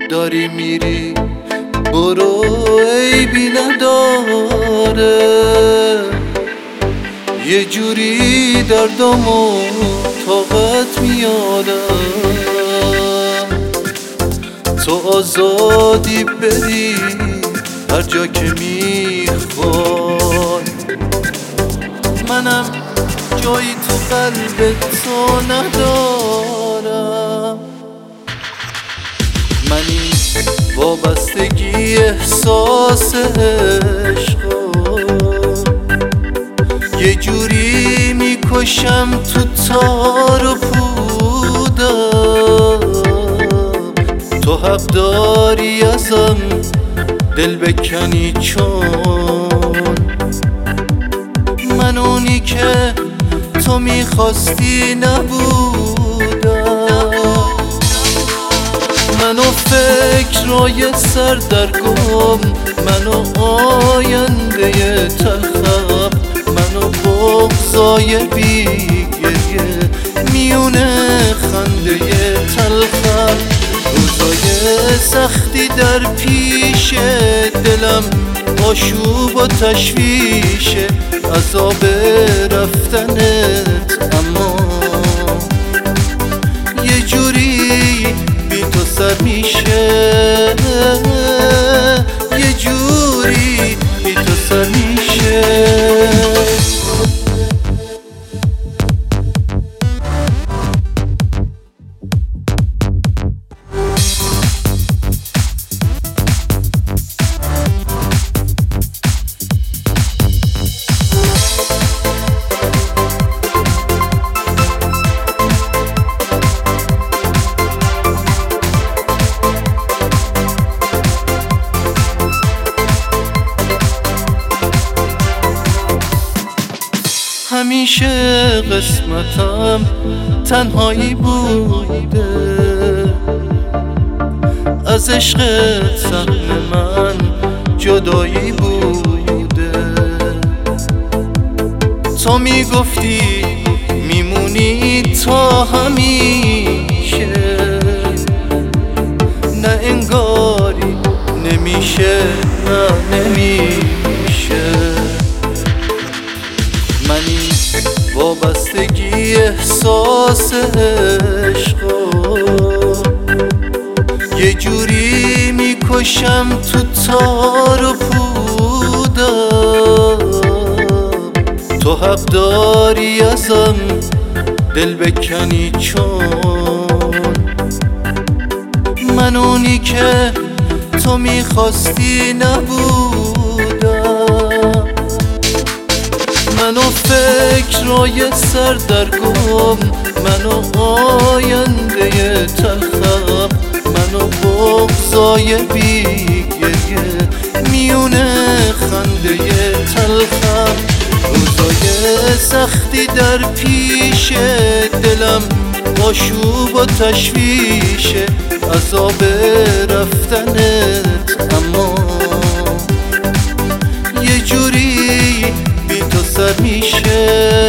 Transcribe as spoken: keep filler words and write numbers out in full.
داری میری برو عیبی نداره، یه جوری دردامو طاقت میادم، تو آزادی بری هر جا که میخوای، منم جایی تو قلب تو ندارم. من این وابستگی احساس عشقو یه جوری میکشم تو تار و پودم، تو حق داری ازم دل بکنی، چون من اونی که تو میخواستی نبودم. منو فکرای سردرگم، منو آینده تلخم، منو بغضای بیگریه میونه خنده تلخم، روزای سختی در پیش دلم آشوب و تشویشه، عذاب رفتنت اما یه جوری بی تو سر میشه، یه جوری بی تو سر میشه. همیشه قسمتم تنهایی بوده، از عشقت سهم من جدایی بوده، تو میگفتی میمونی تا همیشه، نه انگاری نمیشه نه نمیشه. من این وابستگی احساس عشقو یه جوری میکشم تو تار و پودم، تو حق داری ازم دل بکنی، چون من اونی که تو میخواستی نبودم. منو فکرای سردرگم، منو آینده تلخم، منو بغضای بیگریه میونه خنده تلخم، روزای سختی در پیش دلم آشوب و تشویشه، عذاب رفتنت اما یه جوری بی تو سر میشه.